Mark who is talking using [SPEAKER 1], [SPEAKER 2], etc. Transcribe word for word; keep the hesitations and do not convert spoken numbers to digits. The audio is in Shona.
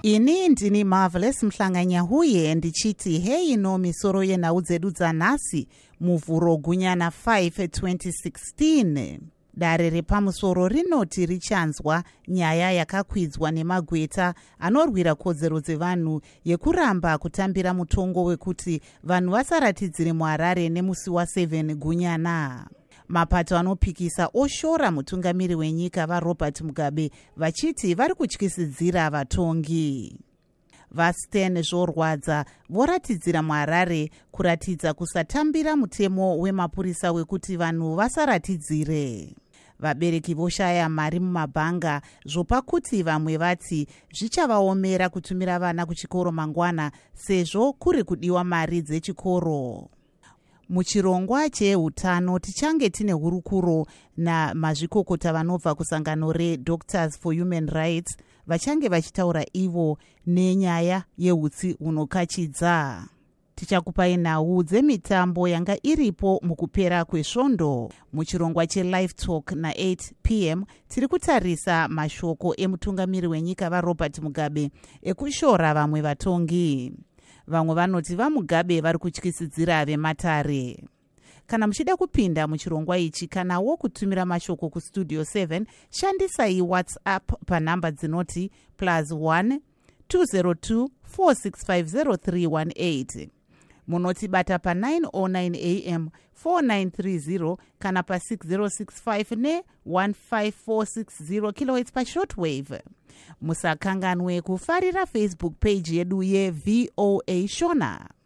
[SPEAKER 1] Ini ndini Marvelous Mhlanganyahuye ndichiti hei no misoro yenhau dzedu dzanhasi muvhuro gunyana five twenty sixteen. Dare repamusoro rinoti richanzwa nyaya yakakwidzwa nemagweta anorwira kodzero dzevanhu yekuramba kutambira mutongo wekuti vanhu vasaratidzire muHarare nemusi wa7 gunyana. Mapato anopikisa oshora mutungamiri wenyika vaRobert Mugabe vachiti vari kutyisidzira vatongi. VaStan zvorwadza voratidzira muHarare kuratidza kusatambira mutemo wemapurisa wekuti vanhu vasaratidzire. Vabereki voshaya mari mumabhanga zvopa kuti vamwe vati zvichavaomera kutumira vana kuchikoro mangwana sezvo kuri kudiwa mari dzechikoro. Muchirongwa cheutano tichange tine hurukuro namazvikokota vanobva kusangano reDoctors for Human Rights vachange vachitaura ivo nenyaya yeutsi hunokachidza. Tichakupai nhau dzemitambo yanga iripo mukupera kwesvondo. Muchirongwa cheLive Talk na8 p m tiri kutarisa mashoko emutungamiri wenyika vaRobert Mugabe ekushora vamwe vatongi. Vamwe vanoti vaMugabe vari kutyisidzira vematare. Kana muchida kupinda muchirongwa ichi kanawo kutumira mashoko kustudio seven, shandisai WhatsApp panhamba dzinoti plus one two zero two four six five zero three one eight. Munotibata pa nine oh nine a m four nine three zero kana pa six zero six five ne one five four six zero kilohertz pa shortwave. Musakanganwe kufarira Facebook page yedu ye V O A Shona.